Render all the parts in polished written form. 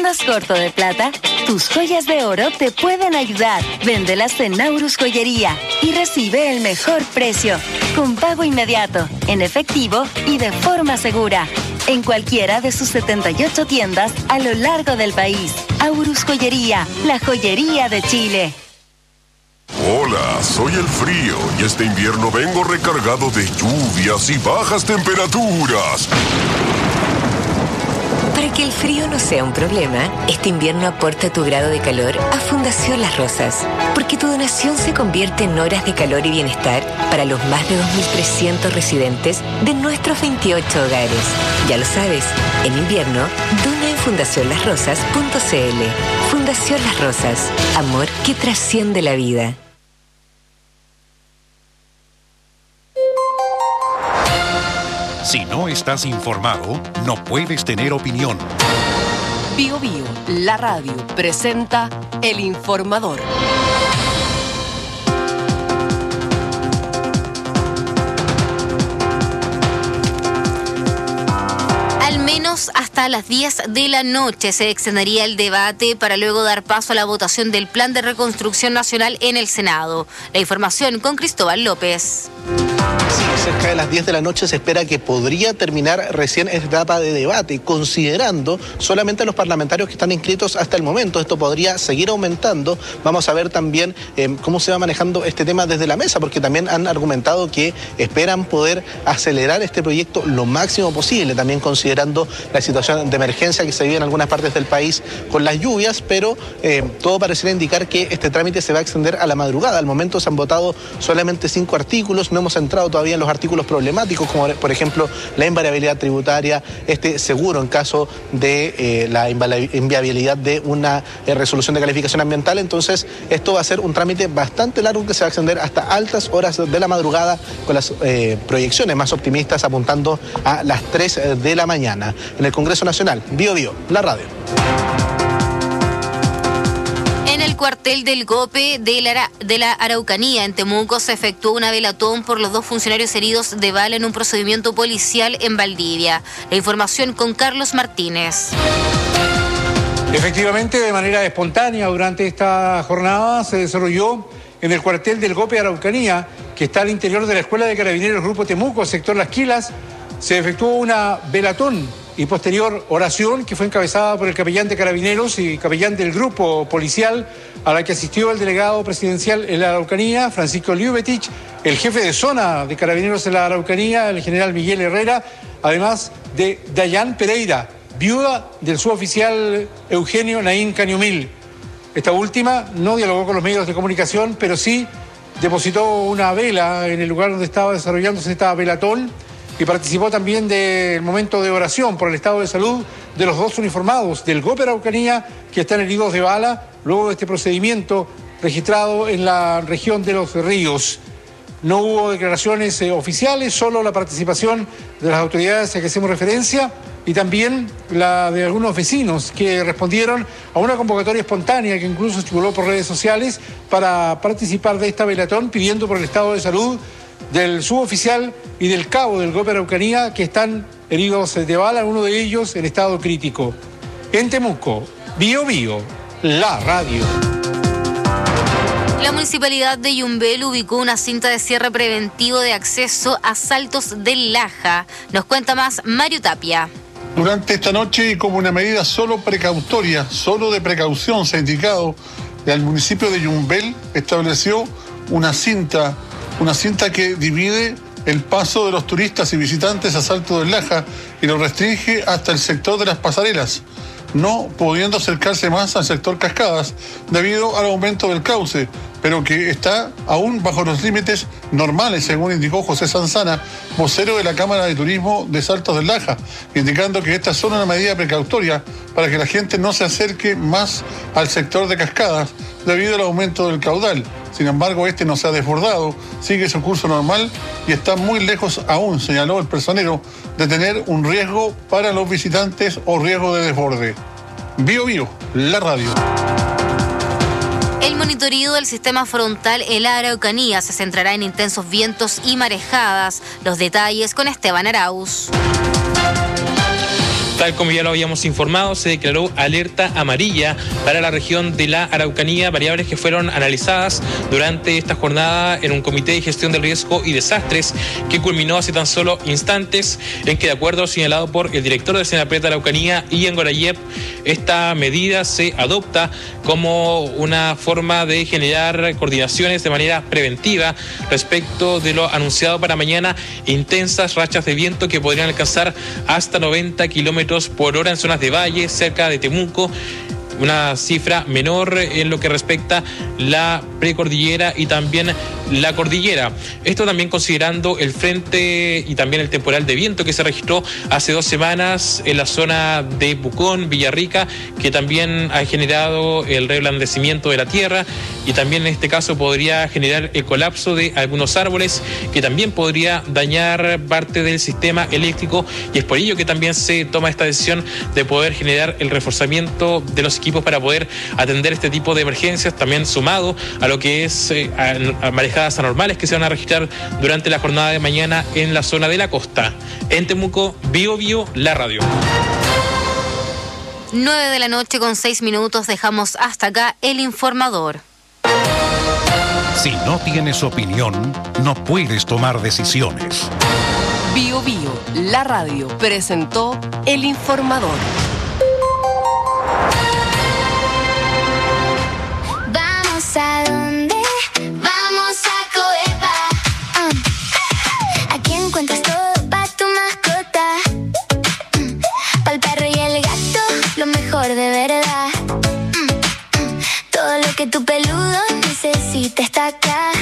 más corto de plata? Tus joyas de oro te pueden ayudar. Véndelas en Naurus Joyería y recibe el mejor precio, con pago inmediato, en efectivo y de forma segura. En cualquiera de sus 78 tiendas a lo largo del país. Aurus Joyería, la joyería de Chile. Hola, soy el frío y este invierno vengo recargado de lluvias y bajas temperaturas. Para que el frío no sea un problema, este invierno aporta tu grado de calor a Fundación Las Rosas, porque tu donación se convierte en horas de calor y bienestar para los más de 2.300 residentes de nuestros 28 hogares. Ya lo sabes, en invierno, dona en fundacionlasrosas.cl. Fundación Las Rosas, amor que trasciende la vida. Si no estás informado, no puedes tener opinión. Bio Bio, la radio, presenta El Informador. Al menos hasta las 10 de la noche se extendería el debate para luego dar paso a la votación del Plan de Reconstrucción Nacional en el Senado. La información con Cristóbal López. Sí, cerca de las 10 de la noche se espera que podría terminar recién esta etapa de debate, considerando solamente a los parlamentarios que están inscritos hasta el momento. Esto podría seguir aumentando. Vamos a ver también cómo se va manejando este tema desde la mesa, porque también han argumentado que esperan poder acelerar este proyecto lo máximo posible, también considerando la situación de emergencia que se vive en algunas partes del país con las lluvias, pero todo pareciera indicar que este trámite se va a extender a la madrugada. Al momento se han votado solamente 5 artículos, no hemos entrado todavía en los artículos problemáticos, como por ejemplo la invariabilidad tributaria, este seguro en caso de la inviabilidad de una resolución de calificación ambiental. Entonces esto va a ser un trámite bastante largo que se va a extender hasta altas horas de la madrugada, con las proyecciones más optimistas apuntando a las 3 de la mañana. En el Congreso Nacional, Bio Bio, la radio. En el cuartel del GOPE de la Araucanía, en Temuco, se efectuó una velatón por los 2 funcionarios heridos de bala en un procedimiento policial en Valdivia. La información con Carlos Martínez. Efectivamente, de manera espontánea, durante esta jornada se desarrolló en el cuartel del GOPE Araucanía, que está al interior de la Escuela de Carabineros Grupo Temuco, sector Las Quilas. Se efectuó una velatón y posterior oración que fue encabezada por el capellán de Carabineros y capellán del grupo policial, a la que asistió el delegado presidencial en la Araucanía, Francisco Liubetich, el jefe de zona de Carabineros en la Araucanía, el general Miguel Herrera, además de Dayan Pereira, viuda del suboficial Eugenio Naín Cañumil. Esta última no dialogó con los medios de comunicación, pero sí depositó una vela en el lugar donde estaba desarrollándose esta velatón, y participó también del momento de oración por el estado de salud de los 2 uniformados del GOPE Araucanía que están heridos de bala luego de este procedimiento registrado en la región de Los Ríos. No hubo declaraciones oficiales, solo la participación de las autoridades a que hacemos referencia y también la de algunos vecinos que respondieron a una convocatoria espontánea que incluso circuló por redes sociales para participar de esta velatón, pidiendo por el estado de salud del suboficial y del cabo del GOPE Araucanía que están heridos de bala, uno de ellos en estado crítico. En Temuco, Bio Bio, la radio. La municipalidad de Yumbel ubicó una cinta de cierre preventivo de acceso a Saltos del Laja. Nos cuenta más Mario Tapia. Durante esta noche, y como una medida solo precautoria, solo de precaución, se ha indicado, el municipio de Yumbel estableció una cinta que divide el paso de los turistas y visitantes a Salto del Laja y lo restringe hasta el sector de las pasarelas, no pudiendo acercarse más al sector Cascadas debido al aumento del cauce, pero que está aún bajo los límites normales, según indicó José Sanzana, vocero de la Cámara de Turismo de Saltos del Laja, indicando que esta es solo una medida precautoria para que la gente no se acerque más al sector de Cascadas debido al aumento del caudal. Sin embargo, este no se ha desbordado, sigue su curso normal y está muy lejos aún, señaló el personero, de tener un riesgo para los visitantes o riesgo de desborde. Bio Bio, la radio. El monitoreo del sistema frontal en la Araucanía se centrará en intensos vientos y marejadas. Los detalles con Esteban Arauz. Tal como ya lo habíamos informado, se declaró alerta amarilla para la región de la Araucanía, variables que fueron analizadas durante esta jornada en un comité de gestión del riesgo y desastres que culminó hace tan solo instantes, en que, de acuerdo a lo señalado por el director del Senapred de Araucanía, Ian Gorayev, esta medida se adopta como una forma de generar coordinaciones de manera preventiva respecto de lo anunciado para mañana, intensas rachas de viento que podrían alcanzar hasta 90 kilómetros por hora en zonas de valle, cerca de Temuco, una cifra menor en lo que respecta la precordillera y también la cordillera. Esto también considerando el frente y también el temporal de viento que se registró hace 2 semanas en la zona de Pucón, Villarrica, que también ha generado el reblandecimiento de la tierra y también en este caso podría generar el colapso de algunos árboles, que también podría dañar parte del sistema eléctrico, y es por ello que también se toma esta decisión de poder generar el reforzamiento de los equipos para poder atender este tipo de emergencias, también sumado a lo que es a marejadas anormales que se van a registrar durante la jornada de mañana en la zona de la costa. En Temuco, Bio Bio, la radio. 9:06 p.m, dejamos hasta acá el informador. Si no tienes opinión, no puedes tomar decisiones. Bio Bio, la radio, presentó el informador. ¿A dónde? Vamos a Coepa. Aquí encuentras todo para tu mascota. Para el perro y el gato, lo mejor de verdad. Todo lo que tu peludo necesita está acá.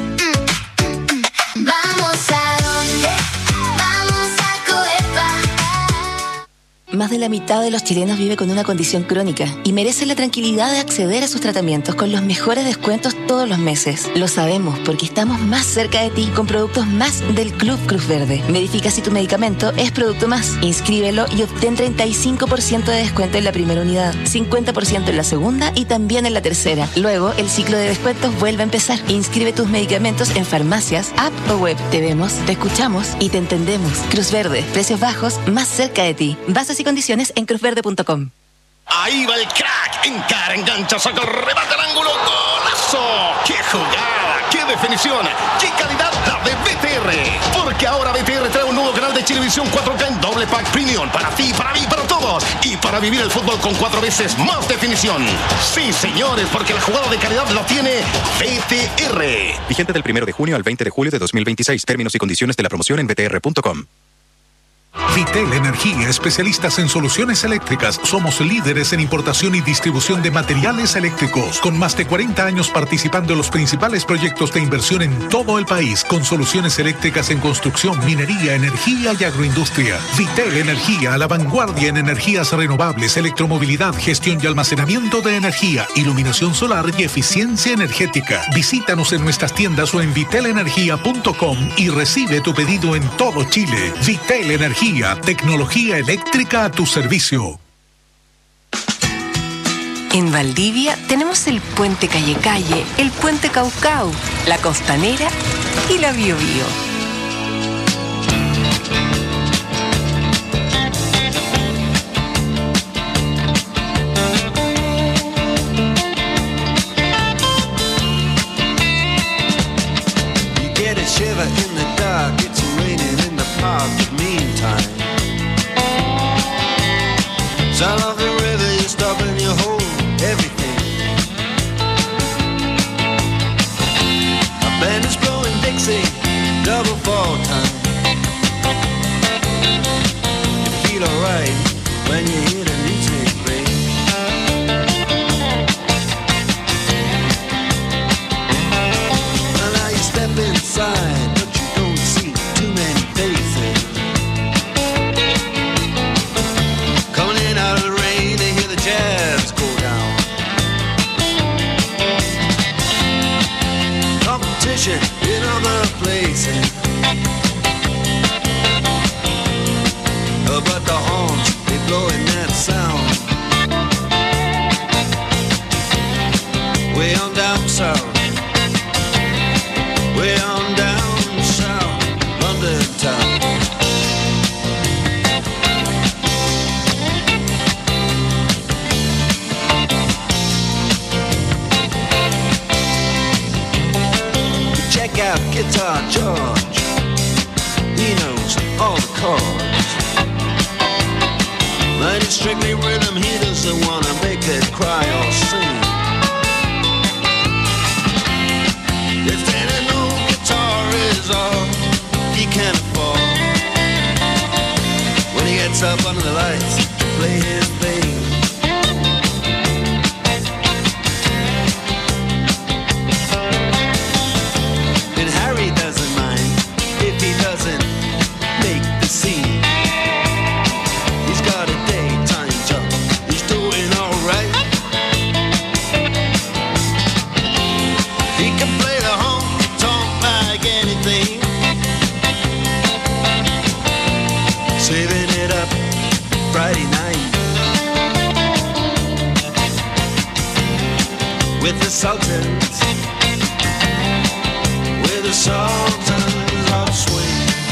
Vamos a dónde? Vamos a Coepa. Más de la mitad de los chilenos vive con una condición crónica y merece la tranquilidad de acceder a sus tratamientos con los mejores descuentos todos los meses. Lo sabemos porque estamos más cerca de ti con productos más del Club Cruz Verde. Verifica si tu medicamento es producto más. Inscríbelo y obtén 35% de descuento en la primera unidad, 50% en la segunda y también en la tercera. Luego, el ciclo de descuentos vuelve a empezar. Inscribe tus medicamentos en farmacias, app o web. Te vemos, te escuchamos y te entendemos. Cruz Verde, precios bajos, más cerca de ti. Bases y condiciones en cruzverde.com. Ahí va el crack, encara, engancha, saca el remate al ángulo, ¡golazo! ¡Qué jugada! ¡Qué definición! ¡Qué calidad la de BTR! Porque ahora BTR trae un nuevo canal de Chilevisión 4K en doble pack premium para ti, para mí, para todos, y para vivir el fútbol con 4 veces más definición. Sí, señores, porque la jugada de calidad la tiene BTR. Vigente del 1 de junio al 20 de julio de 2026. Términos y condiciones de la promoción en btr.com. Vitel Energía, especialistas en soluciones eléctricas. Somos líderes en importación y distribución de materiales eléctricos, con más de 40 años participando en los principales proyectos de inversión en todo el país, con soluciones eléctricas en construcción, minería, energía y agroindustria. Vitel Energía, a la vanguardia en energías renovables, electromovilidad, gestión y almacenamiento de energía, iluminación solar y eficiencia energética. Visítanos en nuestras tiendas o en vitelenergia.com y recibe tu pedido en todo Chile. Vitel Energía, tecnología eléctrica a tu servicio. En Valdivia tenemos el puente Calle Calle, el puente Caucao, la Costanera y la Bio Bio. Sound of the river, you stop and you hold everything. A band is blowing Dixie, double fall time. You feel alright when you hear the music play. And now you step inside, but you don't see too many faces. Out of the rain, they hear the jazz go down. Competition in other places, but the horns, they blowing that sound. Way on down south, way on down south, London town. Check out Guitar George. He knows all the chords. But it's strictly rhythm, he doesn't wanna make it cry or sing. If any no guitar is all he can afford, when he gets up under the lights to play his thing. And Harry doesn't mind if he doesn't make the scene. He's got a daytime job, he's doing alright. He can play the honky-tonk like anything, saving it up Friday night with the Sultans, with the Sultans of Swing.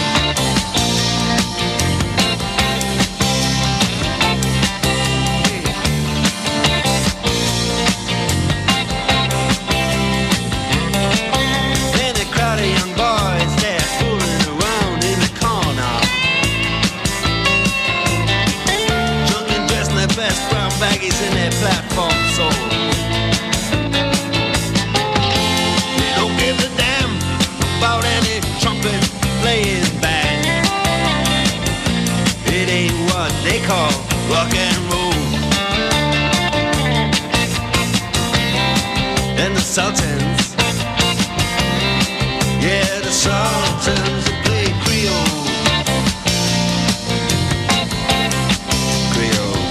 And a crowd of young boys, they're fooling around in the corner, drunk and dressed in their best brown baggies in their platform soul. They don't give a damn about any trumpet playing band. It ain't what they call rock and roll. And the Sultans, yeah, the Sultans play Creole. Creole.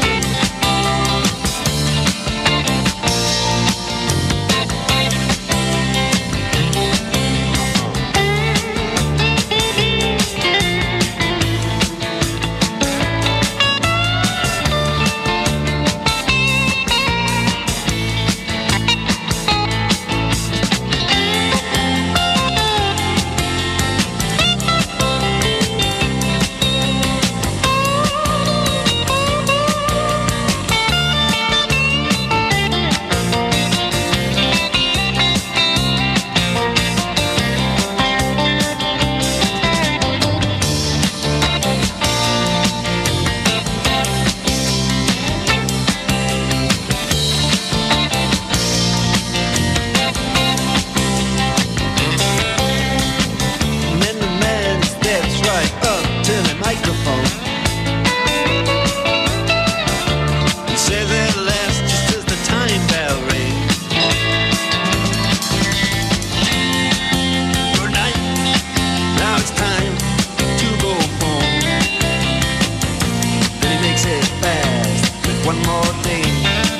And then the man steps right up to the microphone and says at last, just as the time bell rings, good night, now it's time to go home. Then he makes it fast with one more thing.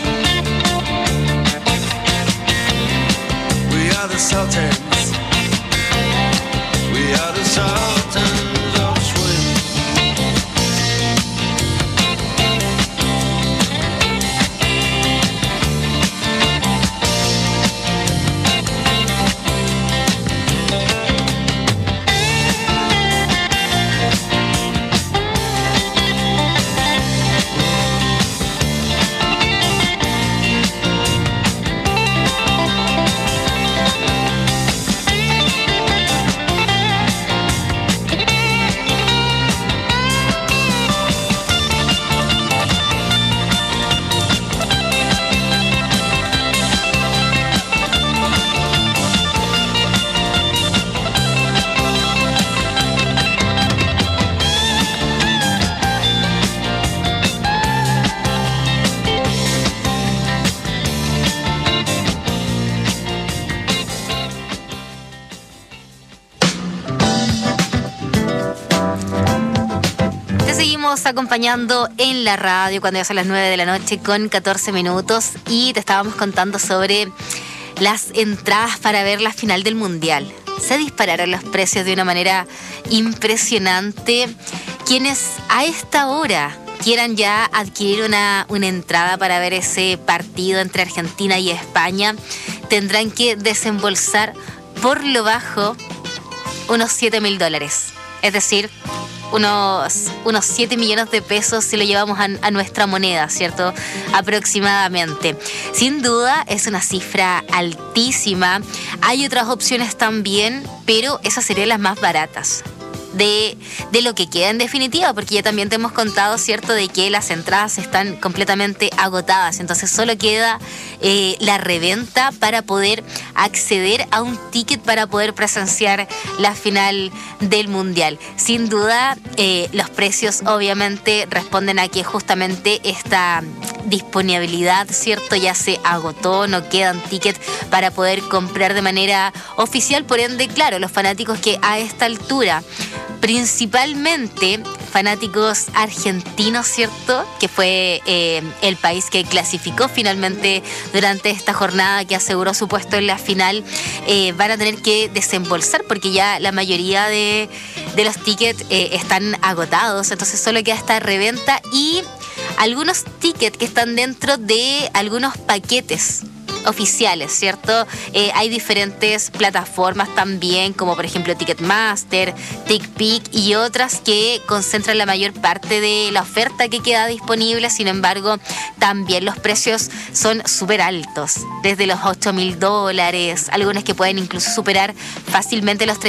We are the Sultans. We are the Sultans of Swing. Te seguimos acompañando en la radio cuando ya son las 9 de la noche con 14 minutos y te estábamos contando sobre las entradas para ver la final del Mundial. Se dispararon los precios de una manera impresionante. Quienes a esta hora quieran ya adquirir una entrada para ver ese partido entre Argentina y España, tendrán que desembolsar por lo bajo unos $7.000. Es decir, unos 7 millones de pesos si lo llevamos a nuestra moneda, ¿cierto? Aproximadamente. Sin duda es una cifra altísima. Hay otras opciones también, pero esas serían las más baratas de lo que queda en definitiva, porque ya también te hemos contado, ¿cierto?, de que las entradas están completamente agotadas, entonces solo queda la reventa para poder acceder a un ticket para poder presenciar la final del Mundial. Sin duda, los precios obviamente responden a que justamente esta disponibilidad, ¿cierto?, ya se agotó, no quedan tickets para poder comprar de manera oficial, por ende, claro, los fanáticos que a esta altura, principalmente fanáticos argentinos, ¿cierto?, que fue el país que clasificó finalmente durante esta jornada, que aseguró su puesto en la final, van a tener que desembolsar porque ya la mayoría de los tickets están agotados, entonces solo queda esta reventa y algunos tickets que están dentro de algunos paquetes oficiales, ¿cierto? Hay diferentes plataformas también, como por ejemplo Ticketmaster, TickPick y otras que concentran la mayor parte de la oferta que queda disponible. Sin embargo, también los precios son súper altos, desde los $8,000, algunos que pueden incluso superar fácilmente los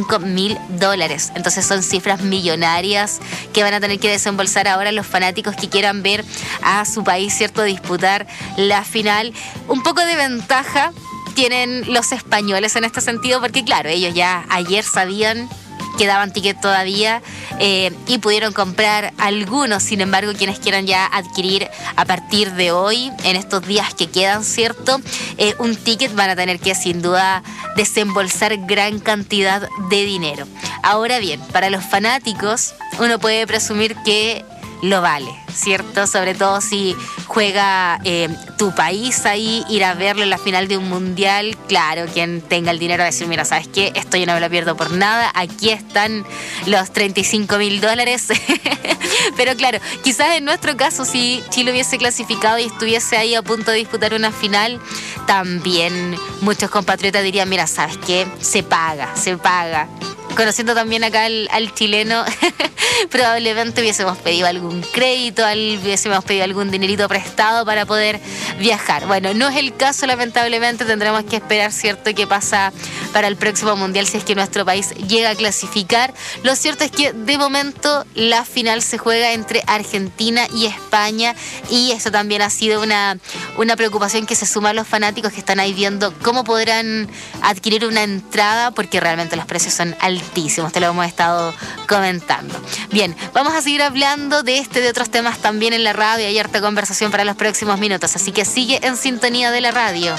$35,000. Entonces son cifras millonarias que van a tener que desembolsar ahora los fanáticos que quieran ver a su país, ¿cierto?, disputar la final. Un poco de ventaja tienen los españoles en este sentido, porque claro, ellos ya ayer sabían que daban ticket todavía y pudieron comprar algunos. Sin embargo, quienes quieran ya adquirir a partir de hoy, en estos días que quedan, ¿cierto?, un ticket, van a tener que sin duda desembolsar gran cantidad de dinero. Ahora bien, para los fanáticos uno puede presumir que lo vale, ¿cierto? Sobre todo si juega tu país ahí, ir a verlo en la final de un mundial. Claro, quien tenga el dinero a decir, mira, ¿sabes qué? Esto yo no me lo pierdo por nada. Aquí están los $35,000. Pero claro, quizás en nuestro caso, si Chile hubiese clasificado y estuviese ahí a punto de disputar una final, también muchos compatriotas dirían, mira, ¿sabes qué? Se paga. Conociendo también acá al chileno, probablemente hubiésemos pedido algún crédito, hubiésemos pedido algún dinerito prestado para poder viajar. Bueno, no es el caso, lamentablemente. Tendremos que esperar, ¿cierto?, qué pasa para el próximo mundial si es que nuestro país llega a clasificar. Lo cierto es que de momento la final se juega entre Argentina y España, y eso también ha sido una preocupación que se suma a los fanáticos que están ahí viendo cómo podrán adquirir una entrada, porque realmente los precios son altísimos, te lo hemos estado comentando. Bien, vamos a seguir hablando de de otros temas también en la radio. Hay harta conversación para los próximos minutos, así que sigue en sintonía de la radio.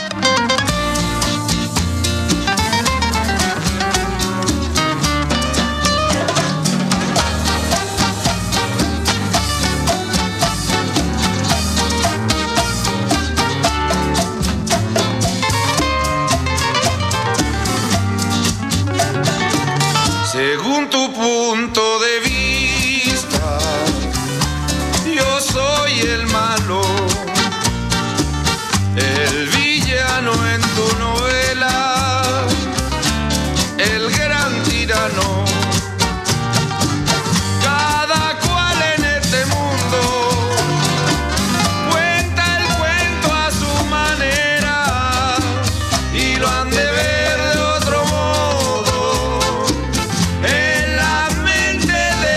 Según tu punto de vista, yo soy el malo, el villano en tu novela, el gran tirano. Cada cual en este mundo cuenta el cuento a su manera y lo han de ver de otro modo. En la mente de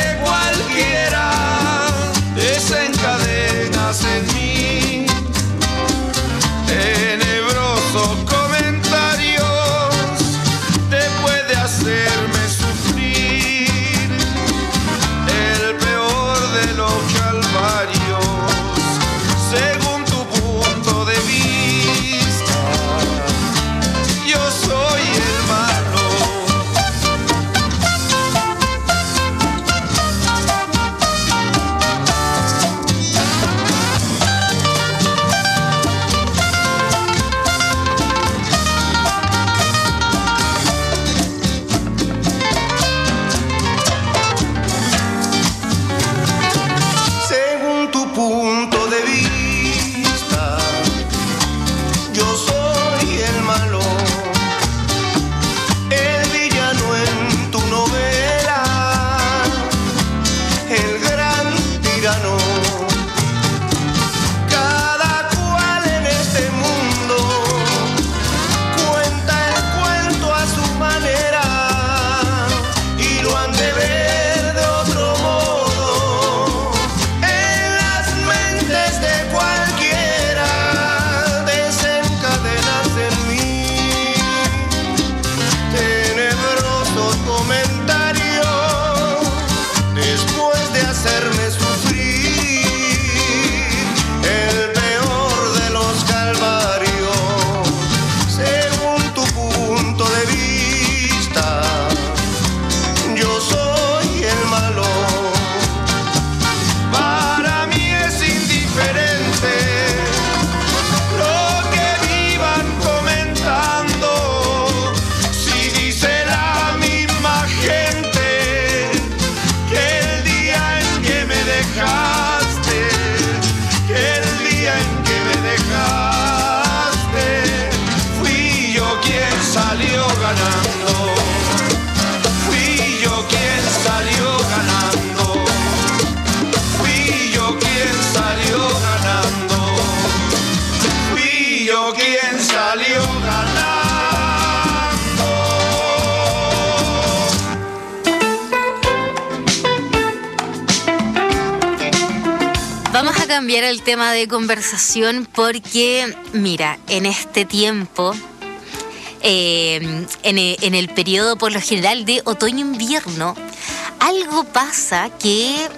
cambiar el tema de conversación porque, mira, en este tiempo, en el periodo por lo general de otoño-invierno, algo pasa que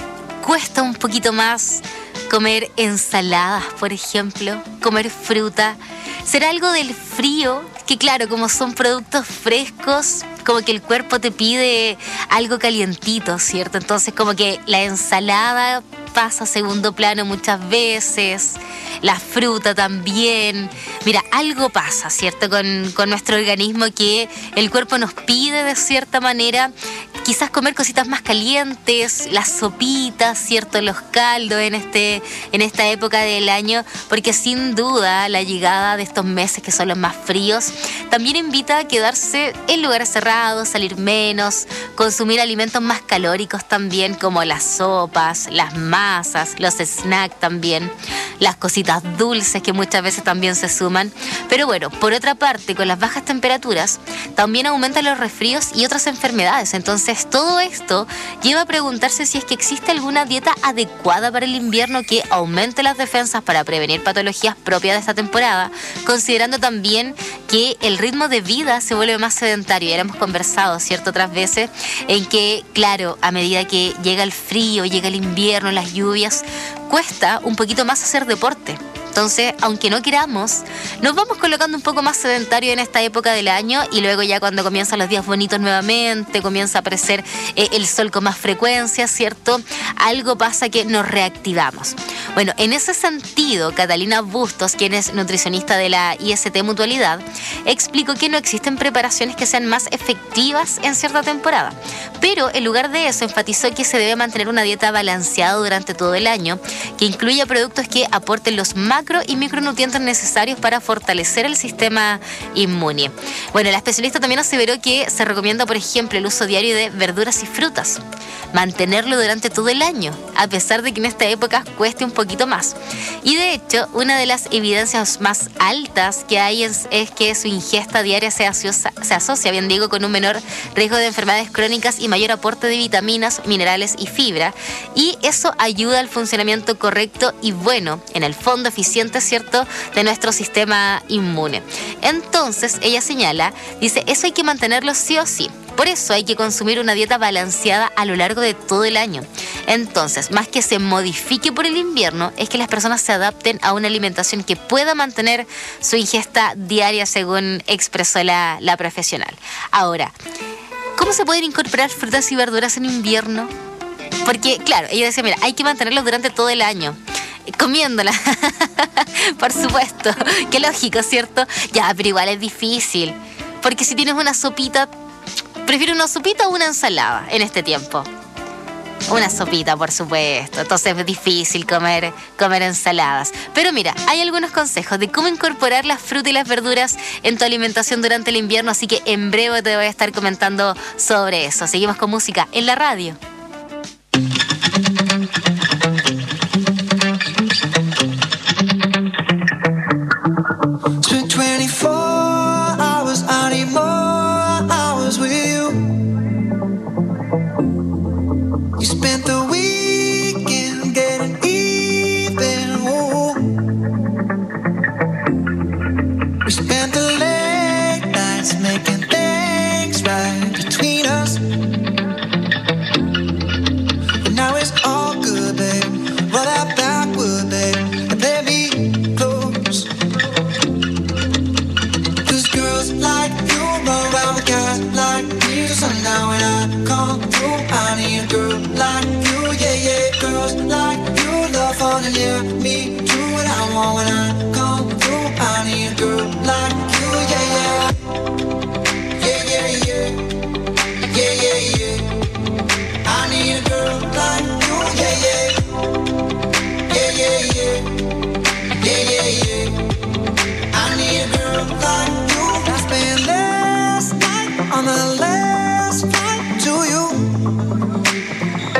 cuesta un poquito más comer ensaladas, por ejemplo, comer fruta. ¿Será algo del frío? Que claro, como son productos frescos, como que el cuerpo te pide algo calientito, ¿cierto? Entonces como que la ensalada pasa a segundo plano muchas veces, la fruta también. Mira, algo pasa, ¿cierto? Con nuestro organismo, que el cuerpo nos pide de cierta manera quizás comer cositas más calientes, las sopitas, ¿cierto? Los caldos en esta época del año, porque sin duda la llegada de estos meses que son los más fríos también invita a quedarse en lugares cerrados, salir menos, consumir alimentos más calóricos también, como las sopas, las masas, los snacks también, las cositas dulces que muchas veces también se suman. Pero bueno, por otra parte, con las bajas temperaturas también aumentan los resfríos y otras enfermedades. Entonces todo esto lleva a preguntarse si es que existe alguna dieta adecuada para el invierno que aumente las defensas para prevenir patologías propias de esta temporada, considerando también que el ritmo de vida se vuelve más sedentario. Ya lo hemos conversado, ¿cierto?, otras veces, en que, claro, a medida que llega el frío, llega el invierno, las lluvias, cuesta un poquito más hacer deporte. Entonces, aunque no queramos, nos vamos colocando un poco más sedentario en esta época del año, y luego ya cuando comienzan los días bonitos nuevamente, comienza a aparecer el sol con más frecuencia, ¿cierto? Algo pasa que nos reactivamos. Bueno, en ese sentido, Catalina Bustos, quien es nutricionista de la IST Mutualidad, explicó que no existen preparaciones que sean más efectivas en cierta temporada, pero en lugar de eso enfatizó que se debe mantener una dieta balanceada durante todo el año, que incluya productos que aporten los macro y micronutrientes necesarios para fortalecer el sistema inmune. Bueno, la especialista también aseveró que se recomienda, por ejemplo, el uso diario de verduras y frutas, mantenerlo durante todo el año, a pesar de que en esta época cueste un poquito más. Y de hecho, una de las evidencias más altas que hay es que su ingesta diaria se asocia, bien digo, con un menor riesgo de enfermedades crónicas y mayor aporte de vitaminas, minerales y fibra, y eso ayuda al funcionamiento correcto y bueno, en el fondo eficiente, ¿cierto?, de nuestro sistema inmune. Entonces, ella señala, dice, eso hay que mantenerlo sí o sí. Por eso hay que consumir una dieta balanceada a lo largo de todo el año. Entonces, más que se modifique por el invierno, es que las personas se adapten a una alimentación que pueda mantener su ingesta diaria, según expresó la profesional. Ahora, ¿cómo se pueden incorporar frutas y verduras en invierno? Porque, claro, ella decía, mira, hay que mantenerlos durante todo el año. Comiéndola, por supuesto, qué lógico, ¿cierto? Ya, pero igual es difícil, porque si tienes una sopita, prefiero una sopita o una ensalada en este tiempo. Una sopita, por supuesto. Entonces es difícil comer ensaladas. Pero mira, hay algunos consejos de cómo incorporar las frutas y las verduras en tu alimentación durante el invierno, así que en breve te voy a estar comentando sobre eso. Seguimos con música en la radio.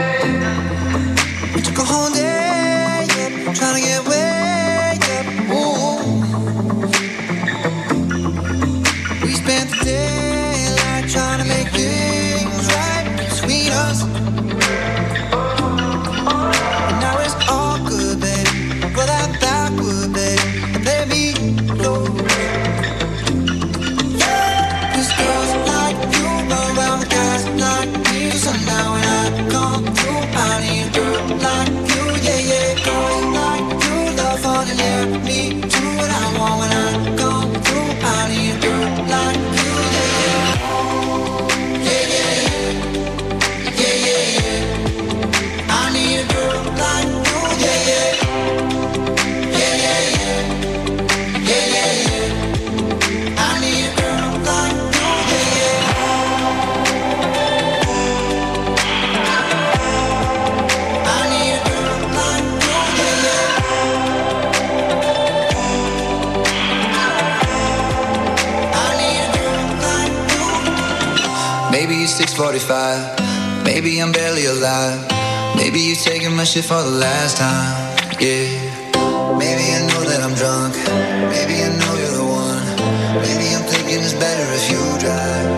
Trying to get way up, ooh. Maybe it's 6:45. Maybe I'm barely alive. Maybe you're taking my shit for the last time. Yeah. Maybe I know that I'm drunk. Maybe I know you're the one. Maybe I'm thinking it's better if you drive.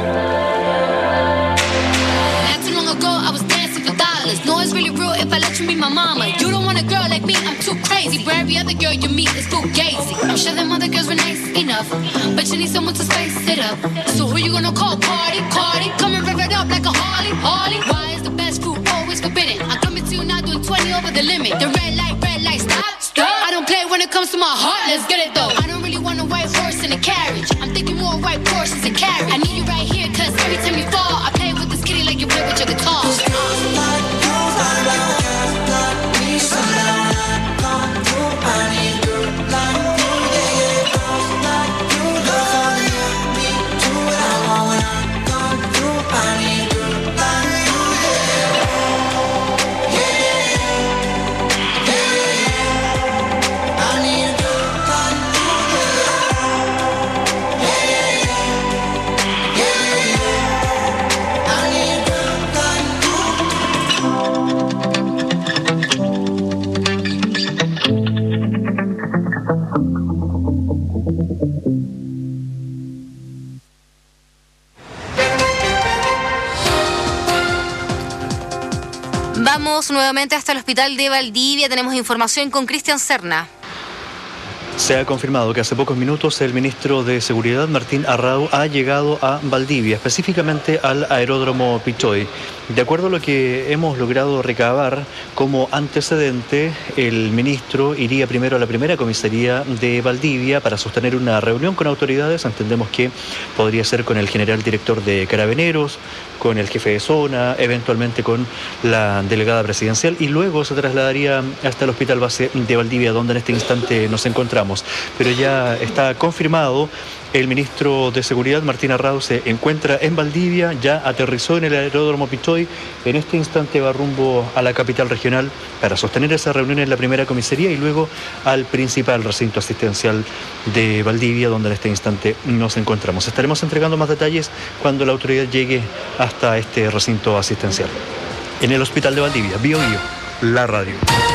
Not too long ago, I was dancing for dollars. No, it's really real if I let you be my mama. You don't want a girl like me, I'm too crazy. For every other girl you meet is fugazi. I'm sure them other girls were nice enough, but you need someone to spice it up. So who you gonna call? Cardi, Cardi. Come and rev it up like a Harley, Harley. Why is the best fruit always forbidden? I'm coming to you now doing 20 over the limit. The red light, stop, stop. I don't play when it comes to my heart, let's get it though. I don't really want a white horse in a carriage. I'm thinking more white horses and carriage. I need you right here, cause every time you fall, I play with this kitty like you play with your guitar. Vamos nuevamente hasta el hospital de Valdivia. Tenemos información con Cristian Serna. Se ha confirmado que hace pocos minutos el ministro de Seguridad, Martín Arrau, ha llegado a Valdivia, específicamente al aeródromo Pichoy. De acuerdo a lo que hemos logrado recabar como antecedente, el ministro iría primero a la primera comisaría de Valdivia para sostener una reunión con autoridades. Entendemos que podría ser con el general director de Carabineros, con el jefe de zona, eventualmente con la delegada presidencial, y luego se trasladaría hasta el hospital base de Valdivia, donde en este instante nos encontramos. Pero ya está confirmado, el ministro de Seguridad, Martín Arrau, se encuentra en Valdivia, ya aterrizó en el aeródromo Pichoy, en este instante va rumbo a la capital regional para sostener esa reunión en la primera comisaría y luego al principal recinto asistencial de Valdivia, donde en este instante nos encontramos. Estaremos entregando más detalles cuando la autoridad llegue hasta este recinto asistencial. En el hospital de Valdivia, Bio Bio, la radio.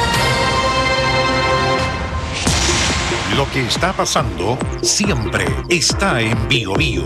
Lo que está pasando siempre está en Bio Bio.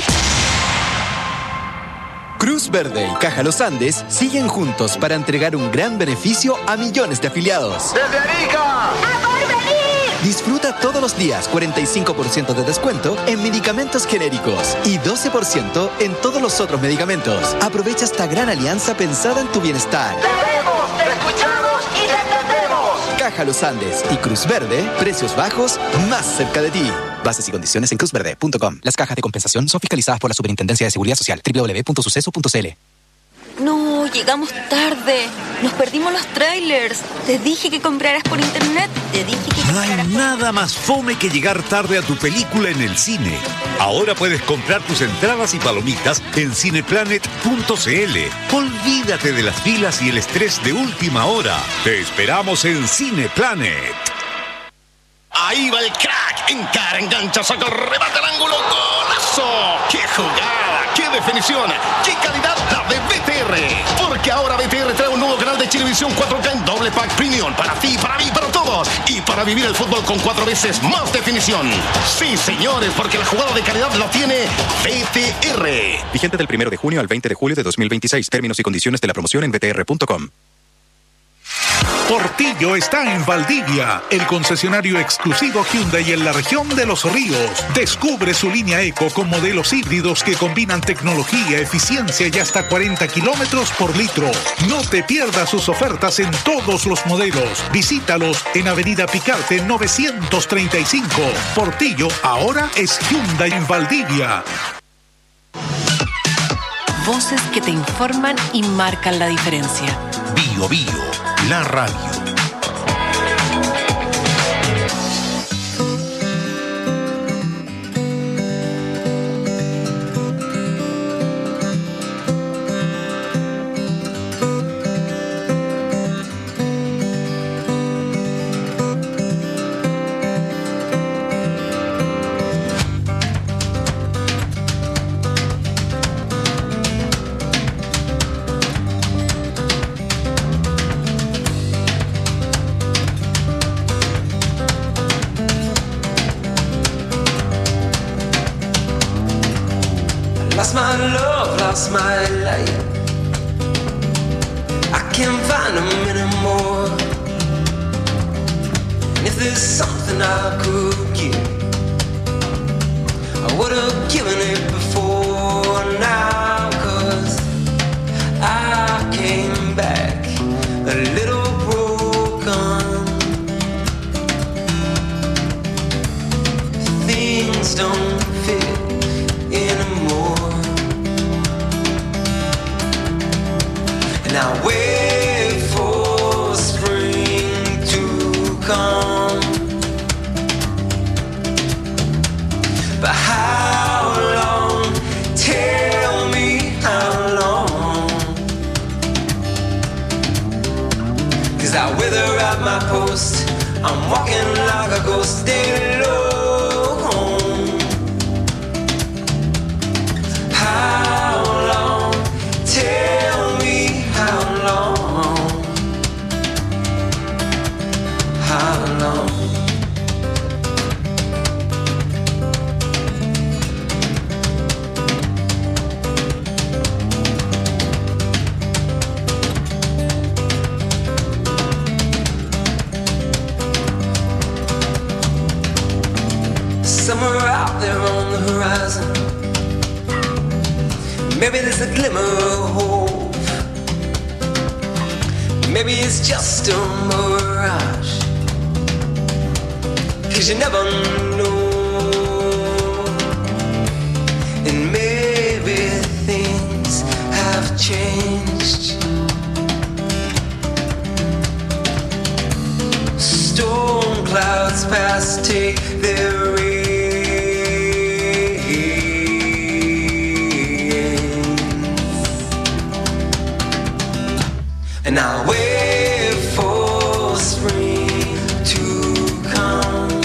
Cruz Verde y Caja Los Andes siguen juntos para entregar un gran beneficio a millones de afiliados. ¡Desde Arica! ¡A Porvenir! Disfruta todos los días 45% de descuento en medicamentos genéricos y 12% en todos los otros medicamentos. Aprovecha esta gran alianza pensada en tu bienestar. ¡Te vemos, te escuchamos y te entendemos! Caja Los Andes y Cruz Verde, precios bajos más cerca de ti. Bases y condiciones en cruzverde.com. Las cajas de compensación son fiscalizadas por la Superintendencia de Seguridad Social. www.suceso.cl. No, llegamos tarde. Nos perdimos los trailers. Te dije que compraras por internet. Te dije que No hay nada más fome que llegar tarde a tu película en el cine. Ahora puedes comprar tus entradas y palomitas en cineplanet.cl. Olvídate de las filas y el estrés de última hora. Te esperamos en Cineplanet. Ahí va el crack. Encara, engancha, saca el remate al ángulo. ¡Golazo! ¡Qué jugada! ¡Qué definición! ¡Qué calidad la de BTR! Porque ahora BTR trae un nuevo canal de Chilevisión 4K en doble pack premium. Para ti, para mí, para todos. Y para vivir el fútbol con 4 veces más definición. Sí, señores, porque la jugada de calidad la tiene BTR. Vigente del 1 de junio al 20 de julio de 2026. Términos y condiciones de la promoción en btr.com. Portillo está en Valdivia, el concesionario exclusivo Hyundai en la región de Los Ríos. Descubre su línea Eco con modelos híbridos que combinan tecnología, eficiencia y hasta 40 kilómetros por litro. No te pierdas sus ofertas en todos los modelos. Visítalos en Avenida Picarte 935. Portillo ahora es Hyundai en Valdivia. Voces que te informan y marcan la diferencia. Bio Bio, la radio. lost my light. I can't find them anymore. And if there's something I could give, I would have given it before now. 'Cause I came back a little broken. Things don't fit anymore. And I wait for spring to come. But how long? Tell me how long. 'Cause I wither at my post. I'm walking like a ghost, stay alone. How long? Tell me how long. How long? Somewhere out there on the horizon, maybe there's a glimmer of hope. Maybe it's just a mirage, 'cause you never know. And maybe things have changed. Storm clouds pass, take their rain. And I wait for spring to come.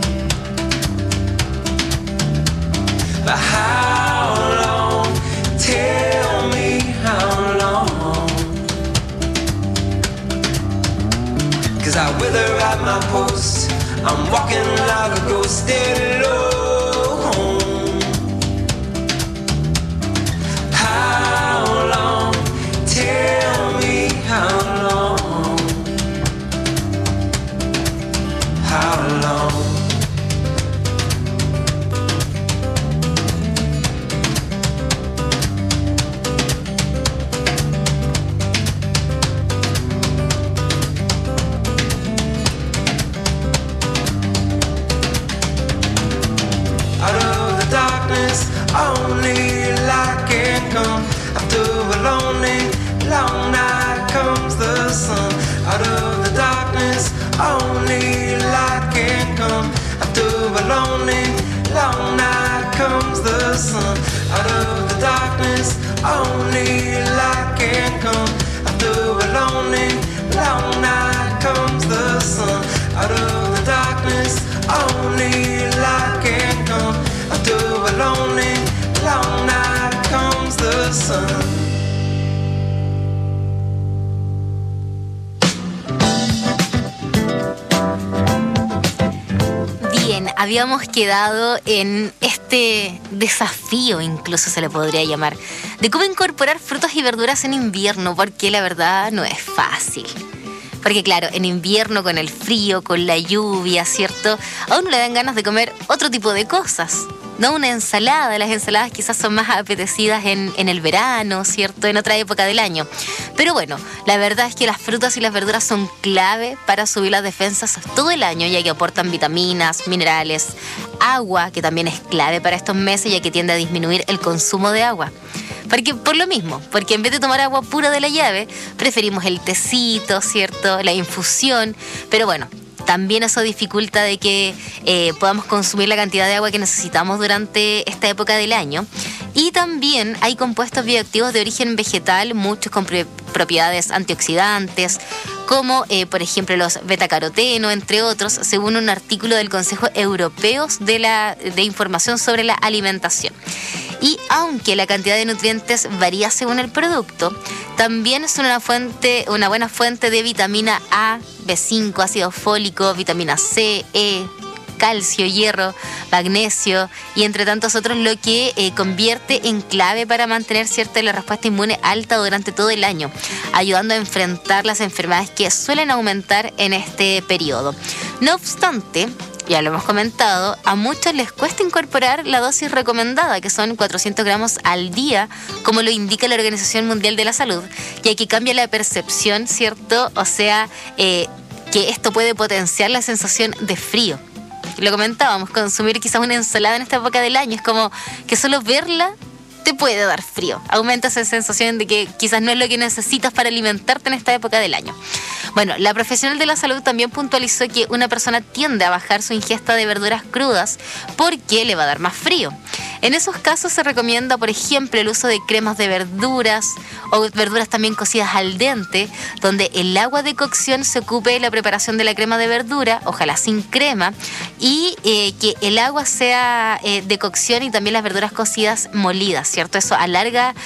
But how long? Tell me how long. 'Cause I wither at my post. I'm walking like a ghost, stay alone. How long? Tell me how long. How long? Out of the darkness, only light can come. After a lonely, long night comes the sun. Out of the darkness, only light can come. After a lonely, long night comes the sun. Out of the darkness, only light can come. After a lonely, long night comes the sun. Out of the darkness, only light can come. After a lonely, long night comes the sun. Bien, habíamos quedado en este desafío, incluso se le podría llamar, de cómo incorporar frutas y verduras en invierno, porque la verdad no es fácil. Porque claro, en invierno con el frío, con la lluvia, ¿cierto? A uno le dan ganas de comer otro tipo de cosas. No una ensalada, las ensaladas quizás son más apetecidas en el verano, ¿cierto? En otra época del año. Pero bueno, la verdad es que las frutas y las verduras son clave para subir las defensas todo el año, ya que aportan vitaminas, minerales, agua, que también es clave para estos meses, ya que tiende a disminuir el consumo de agua. Por lo mismo, porque en vez de tomar agua pura de la llave, preferimos el tecito, ¿cierto? La infusión, pero bueno, también eso dificulta de que podamos consumir la cantidad de agua que necesitamos durante esta época del año. Y también hay compuestos bioactivos de origen vegetal, muchos con propiedades antioxidantes, como por ejemplo los betacaroteno, entre otros, según un artículo del Consejo Europeo de Información sobre la Alimentación. Y aunque la cantidad de nutrientes varía según el producto, también es una buena fuente de vitamina A, B5, ácido fólico, vitamina C, E, calcio, hierro, magnesio y entre tantos otros, lo que convierte en clave para mantener cierta la respuesta inmune alta durante todo el año, ayudando a enfrentar las enfermedades que suelen aumentar en este periodo. No obstante, ya lo hemos comentado, a muchos les cuesta incorporar la dosis recomendada, que son 400 gramos al día, como lo indica la Organización Mundial de la Salud, y aquí cambia la percepción, ¿cierto? O sea, que esto puede potenciar la sensación de frío. Lo comentábamos, consumir quizás una ensalada en esta época del año, es como que solo verla te puede dar frío. Aumenta esa sensación de que quizás no es lo que necesitas para alimentarte en esta época del año. Bueno, la profesional de la salud también puntualizó que una persona tiende a bajar su ingesta de verduras crudas porque le va a dar más frío. En esos casos se recomienda, por ejemplo, el uso de cremas de verduras o verduras también cocidas al dente, donde el agua de cocción se ocupe de la preparación de la crema de verdura, ojalá sin crema, y que el agua sea de cocción y también las verduras cocidas molidas, ¿cierto? Eso a la larga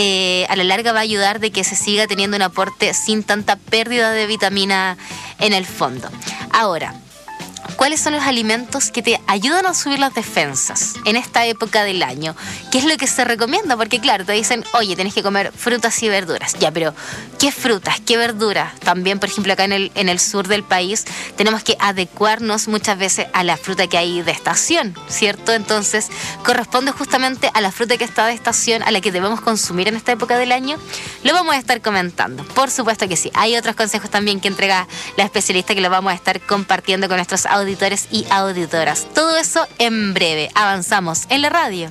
va a ayudar de que se siga teniendo un aporte sin tanta pérdida de vitamina en el fondo. Ahora, ¿cuáles son los alimentos que te ayudan a subir las defensas en esta época del año? ¿Qué es lo que se recomienda? Porque claro, te dicen, oye, tenés que comer frutas y verduras. Ya, pero ¿qué frutas? ¿Qué verduras? También, por ejemplo, acá en el sur del país tenemos que adecuarnos muchas veces a la fruta que hay de estación, ¿cierto? Entonces, corresponde justamente a la fruta que está de estación, a la que debemos consumir en esta época del año. Lo vamos a estar comentando. Por supuesto que sí. Hay otros consejos también que entrega la especialista que lo vamos a estar compartiendo con nuestros auditores y auditoras. Todo eso en breve. Avanzamos en la radio.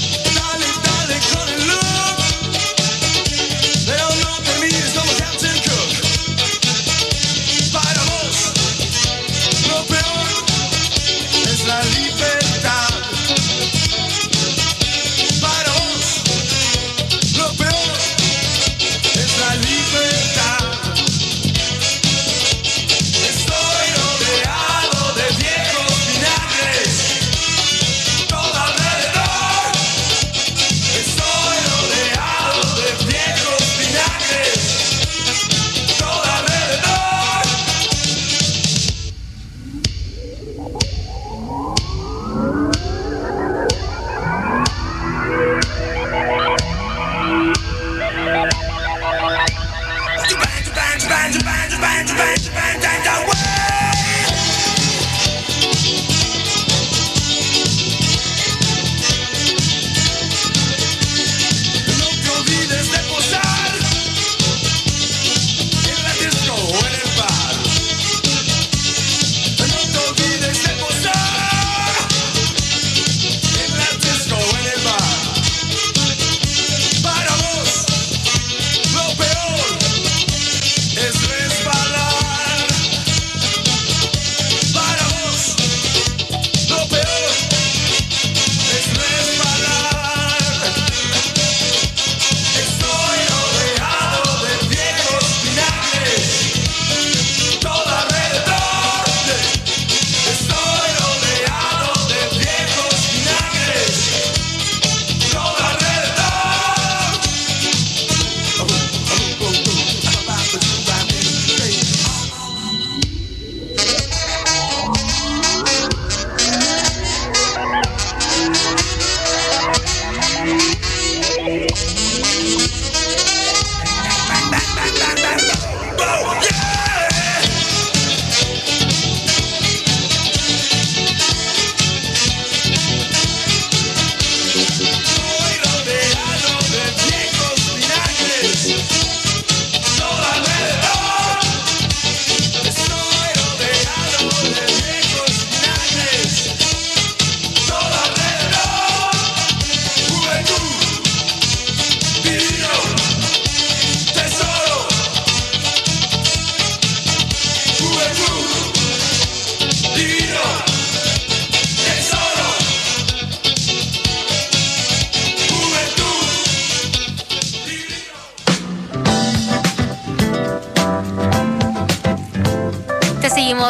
Captain Cook.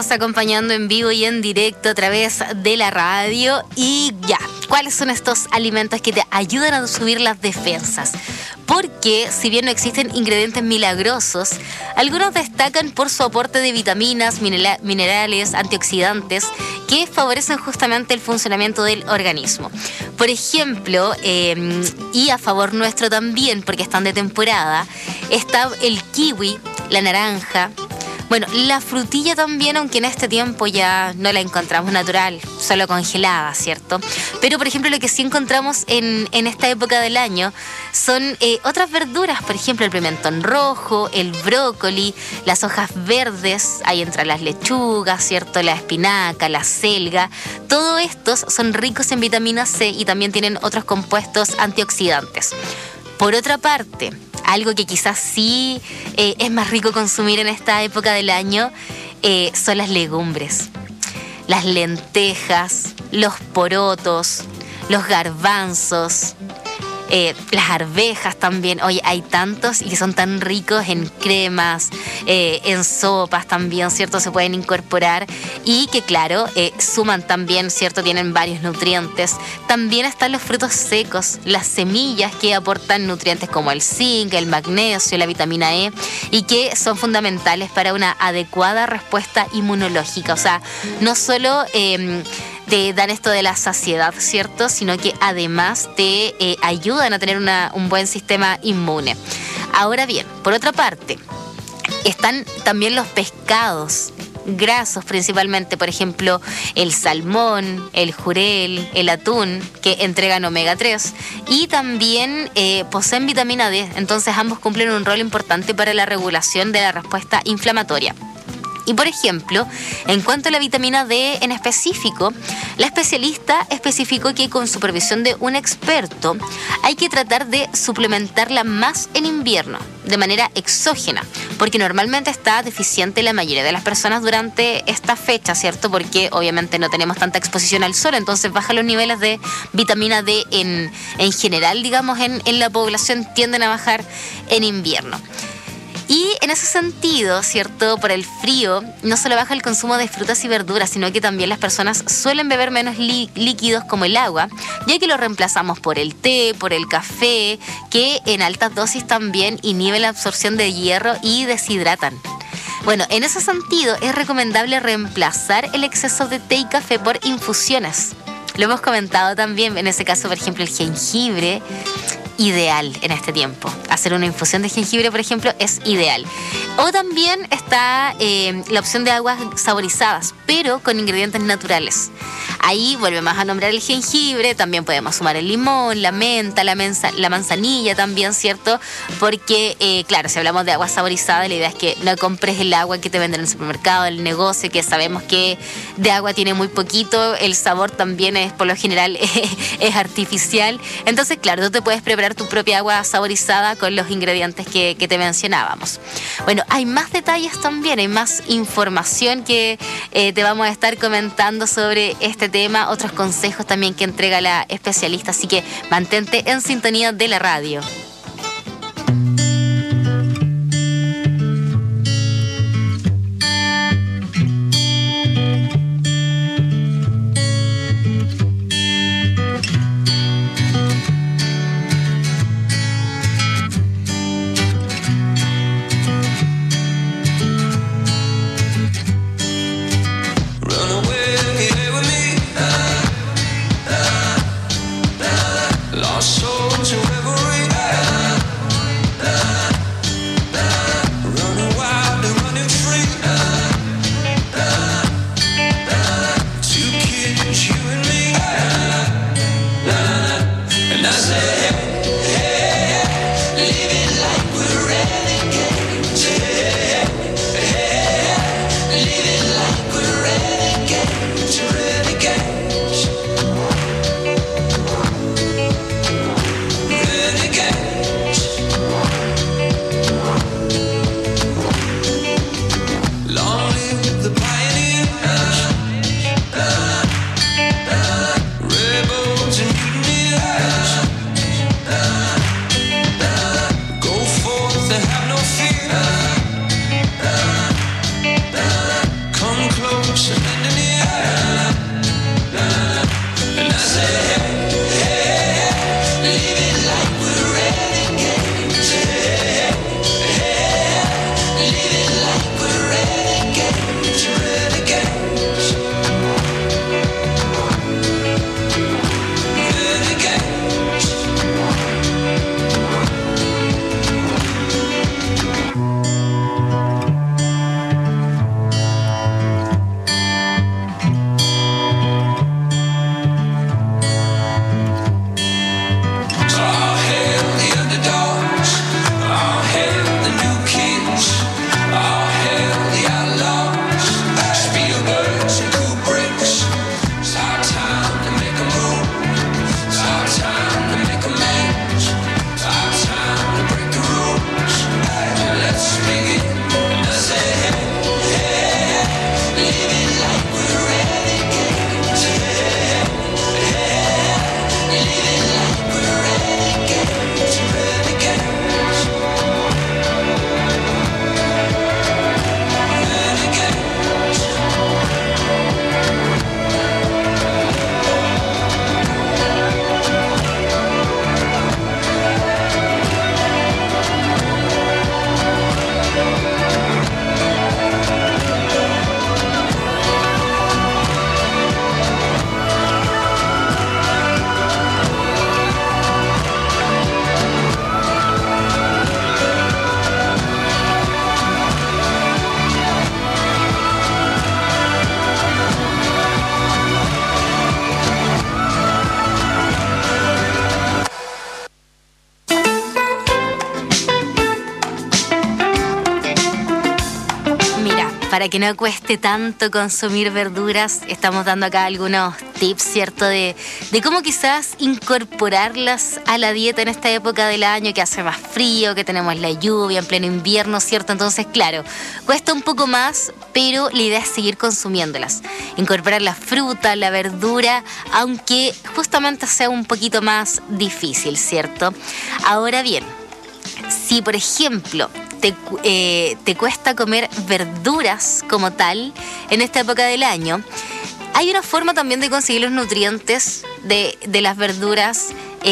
seguimos acompañando en vivo y en directo a través de la radio. Y ya, ¿cuáles son estos alimentos que te ayudan a subir las defensas? Porque si bien no existen ingredientes milagrosos, algunos destacan por su aporte de vitaminas, minerales, antioxidantes que favorecen justamente el funcionamiento del organismo. Por ejemplo, y a favor nuestro también, porque están de temporada, está el kiwi, la naranja. Bueno, la frutilla también, aunque en este tiempo ya no la encontramos natural, solo congelada, ¿cierto? Pero, por ejemplo, lo que sí encontramos en esta época del año son otras verduras, por ejemplo, el pimentón rojo, el brócoli, las hojas verdes, ahí entran las lechugas, ¿cierto? La espinaca, la selga. Todos estos son ricos en vitamina C y también tienen otros compuestos antioxidantes. Por otra parte, algo que quizás sí es más rico consumir en esta época del año son las legumbres. Las lentejas, los porotos, los garbanzos, las arvejas también. Oye, hay tantos y que son tan ricos en cremas, en sopas también, ¿cierto? Se pueden incorporar y que, claro, suman también, ¿cierto? Tienen varios nutrientes. También están los frutos secos, las semillas que aportan nutrientes como el zinc, el magnesio, la vitamina E y que son fundamentales para una adecuada respuesta inmunológica. O sea, no solo te dan esto de la saciedad, ¿cierto? Sino que además te ayudan a tener un buen sistema inmune. Ahora bien, por otra parte, están también los pescados grasos principalmente, por ejemplo, el salmón, el jurel, el atún, que entregan omega 3 y también poseen vitamina D. Entonces ambos cumplen un rol importante para la regulación de la respuesta inflamatoria. Y por ejemplo, en cuanto a la vitamina D en específico, la especialista especificó que con supervisión de un experto hay que tratar de suplementarla más en invierno, de manera exógena, porque normalmente está deficiente la mayoría de las personas durante esta fecha, ¿cierto? Porque obviamente no tenemos tanta exposición al sol, entonces bajan los niveles de vitamina D en general, digamos, en la población tienden a bajar en invierno. Y en ese sentido, ¿cierto? Por el frío, no solo baja el consumo de frutas y verduras, sino que también las personas suelen beber menos líquidos como el agua, ya que lo reemplazamos por el té, por el café, que en altas dosis también inhiben la absorción de hierro y deshidratan. Bueno, en ese sentido es recomendable reemplazar el exceso de té y café por infusiones. Lo hemos comentado también, en ese caso, por ejemplo, el jengibre. Ideal en este tiempo. Hacer una infusión de jengibre, por ejemplo, es ideal. O también está la opción de aguas saborizadas, pero con ingredientes naturales. Ahí volvemos a nombrar el jengibre, también podemos sumar el limón, la menta, la manzanilla también, ¿cierto? Porque, claro, si hablamos de agua saborizada, la idea es que no compres el agua que te venden en el supermercado, el negocio, que sabemos que de agua tiene muy poquito, el sabor también es, por lo general, es artificial. Entonces, claro, tú te puedes preparar tu propia agua saborizada con los ingredientes que te mencionábamos. Bueno, hay más detalles también, hay más información que te vamos a estar comentando sobre este tema, otros consejos también que entrega la especialista, así que mantente en sintonía de la radio. Come close. para que no cueste tanto consumir verduras, estamos dando acá algunos tips, ¿cierto? De cómo quizás incorporarlas a la dieta en esta época del año que hace más frío, que tenemos la lluvia en pleno invierno, ¿cierto? Entonces, claro, cuesta un poco más, pero la idea es seguir consumiéndolas. Incorporar la fruta, la verdura, aunque justamente sea un poquito más difícil, ¿cierto? Ahora bien, si por ejemplo te cuesta comer verduras como tal en esta época del año, hay una forma también de conseguir los nutrientes de las verduras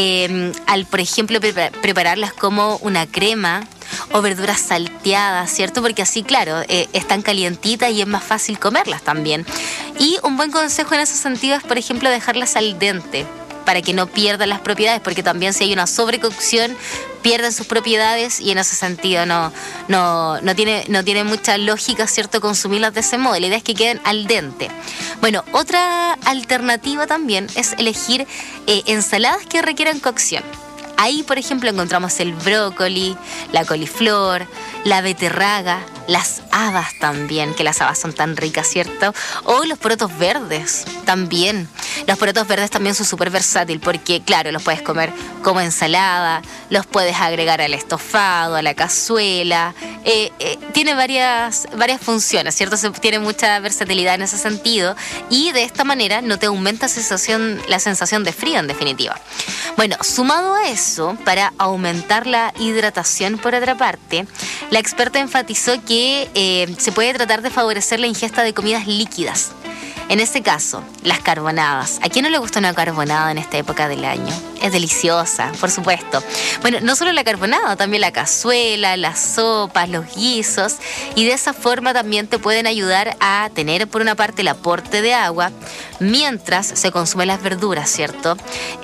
al, por ejemplo, prepararlas como una crema o verduras salteadas, ¿cierto? Porque así, claro, están calientitas y es más fácil comerlas también. Y un buen consejo en ese sentido es, por ejemplo, dejarlas al dente, para que no pierdan las propiedades, porque también si hay una sobrecocción pierden sus propiedades y en ese sentido no tiene mucha lógica, ¿cierto?, consumirlas de ese modo. La idea es que queden al dente. Bueno, otra alternativa también es elegir ensaladas que requieran cocción. Ahí, por ejemplo, encontramos el brócoli, la coliflor, la beterraga, las habas también, que las habas son tan ricas, ¿cierto? O los porotos verdes también. Los porotos verdes también son súper versátiles porque, claro, los puedes comer como ensalada, los puedes agregar al estofado, a la cazuela. Tiene varias funciones, ¿cierto? Tiene mucha versatilidad en ese sentido y de esta manera no te aumenta la sensación de frío, en definitiva. Bueno, sumado a eso, para aumentar la hidratación por otra parte, la experta enfatizó que se puede tratar de favorecer la ingesta de comidas líquidas. En este caso, las carbonadas. ¿A quién no le gusta una carbonada en esta época del año? Es deliciosa, por supuesto. Bueno, no solo la carbonada, también la cazuela, las sopas, los guisos. Y de esa forma también te pueden ayudar a tener, por una parte, el aporte de agua mientras se consumen las verduras, ¿cierto?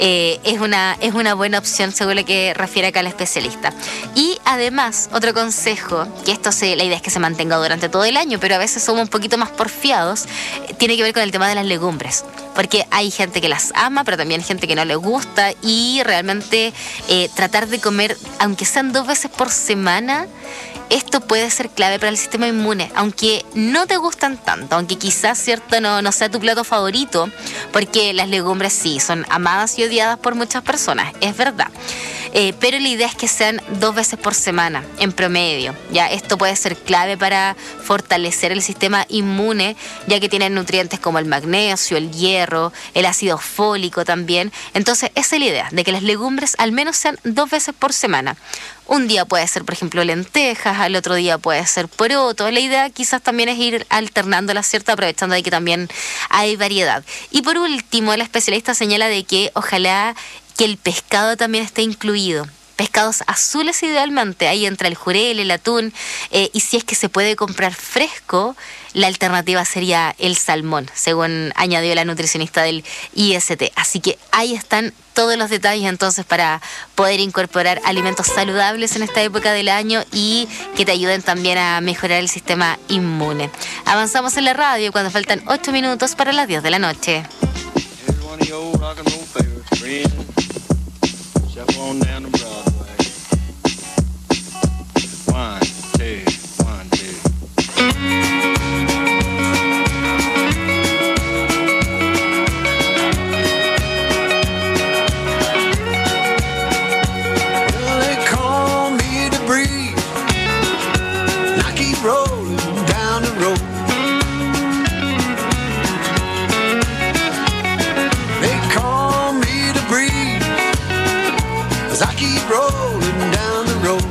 Es una buena opción, según lo que refiere acá el especialista. Y además, otro consejo, que la idea es que se mantenga durante todo el año, pero a veces somos un poquito más porfiados, tiene que ver con el tema de las legumbres. Porque hay gente que las ama, pero también hay gente que no le gusta. Y realmente tratar de comer, aunque sean 2 veces por semana, esto puede ser clave para el sistema inmune, aunque no te gustan tanto, aunque quizás, ¿cierto?, no sea tu plato favorito, porque las legumbres sí son amadas y odiadas por muchas personas, es verdad. Pero la idea es que sean 2 veces por semana, en promedio. Ya esto puede ser clave para fortalecer el sistema inmune, ya que tienen nutrientes como el magnesio, el hierro, el ácido fólico también. Entonces, esa es la idea, de que las legumbres al menos sean 2 veces por semana. Un día puede ser, por ejemplo, lentejas, al otro día puede ser poroto. La idea quizás también es ir alternándolas, ¿cierto?, aprovechando de que también hay variedad. Y por último, la especialista señala de que ojalá que el pescado también esté incluido. Pescados azules idealmente, ahí entra el jurel, el atún, y si es que se puede comprar fresco, la alternativa sería el salmón, según añadió la nutricionista del IST. Así que ahí están todos los detalles entonces para poder incorporar alimentos saludables en esta época del año y que te ayuden también a mejorar el sistema inmune. Avanzamos en la radio cuando faltan 8 minutos para las 10 de la noche. On down to Broadway. 1, 2, 1, 2. Well, they call me the breeze, and I keep rolling down the road. They call me the breeze, I keep rolling down the road.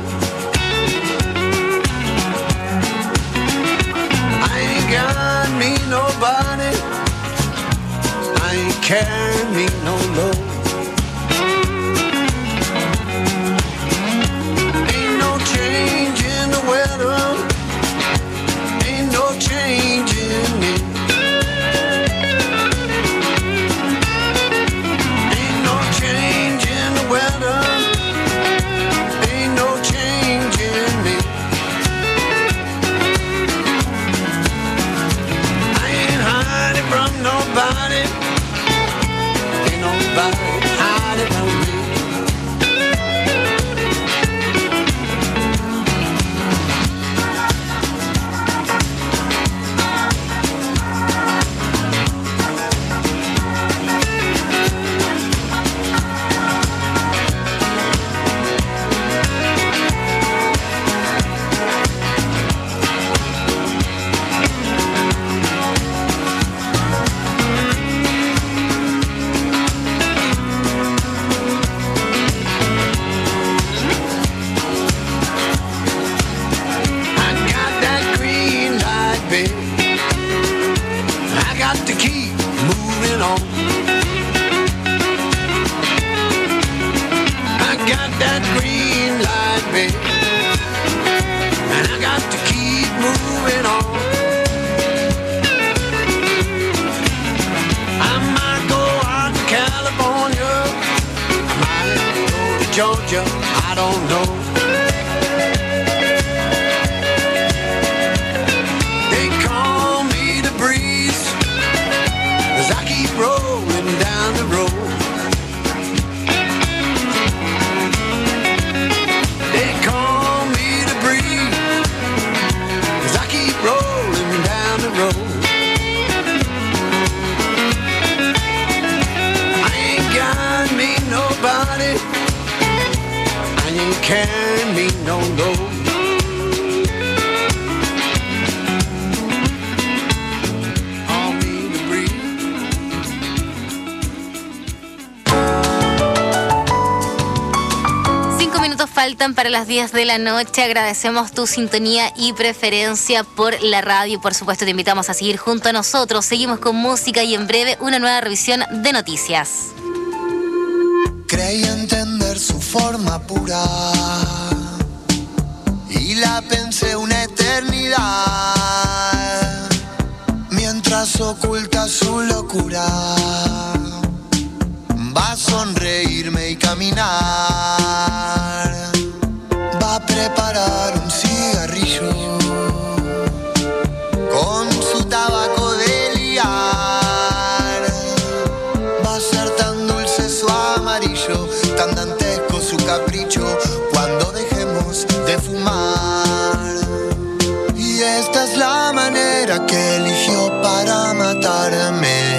I ain't got me nobody, I ain't carrying me no load. Ain't no change in the weather, ain't no change in me. Ain't no change in the weather, ain't no change in me. I ain't hiding from nobody, ain't nobody hiding from me. got to keep moving on. I got that green light, babe, and I got to keep moving on. I might go out to California, I might go to Georgia, I don't know. They call me the breeze, 'cause I keep rolling down the road. They call me the breeze, 'cause I keep rolling down the road. I ain't got me nobody, I ain't carrying me no load. Call me the breeze. Minutos faltan para las 10 de la noche. Agradecemos tu sintonía y preferencia por la radio. Por supuesto, te invitamos a seguir junto a nosotros. Seguimos con música y en breve una nueva revisión de noticias. Creí entender su forma pura y la pensé una eternidad, mientras oculta su locura. Va a sonreírme y caminar, va a preparar un cigarrillo con su tabaco de liar. Va a ser tan dulce su amarillo, tan dantesco su capricho, cuando dejemos de fumar. Y esta es la manera que eligió para matarme.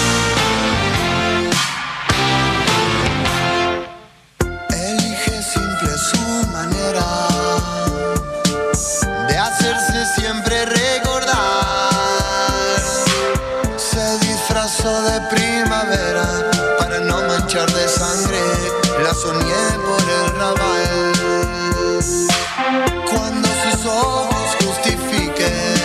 Siempre recordar, se disfrazó de primavera para no manchar de sangre, la soñé por el raval. Cuando sus ojos justifiquen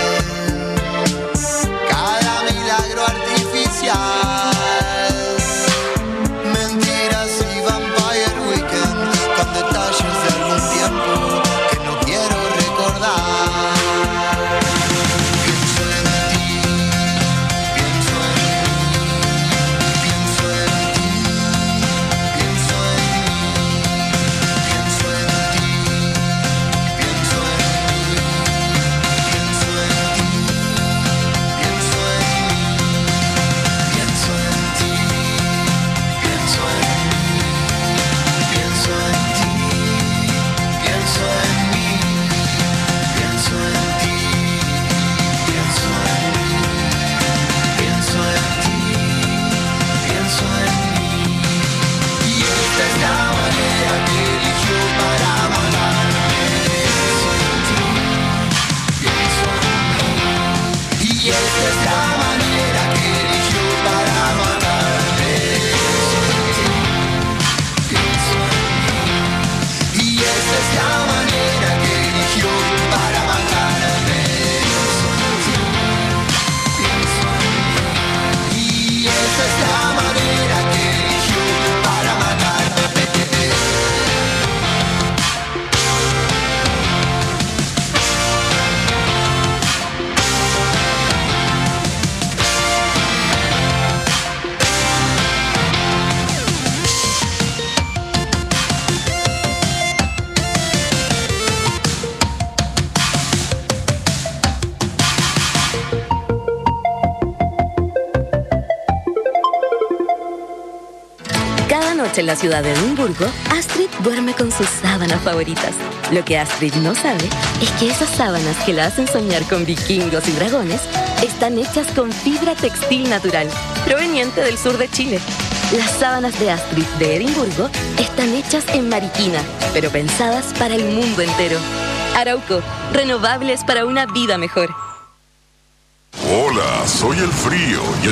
cada milagro artificial, mentiras y Vampire Weekend con detalles de algún tiempo que no quiero recordar. En la ciudad de Edimburgo, Astrid duerme con sus sábanas favoritas. Lo que Astrid no sabe es que esas sábanas que la hacen soñar con vikingos y dragones están hechas con fibra textil natural, proveniente del sur de Chile. Las sábanas de Astrid de Edimburgo están hechas en Mariquina, pero pensadas para el mundo entero. Arauco, renovables para una vida mejor. Hola, soy el frío y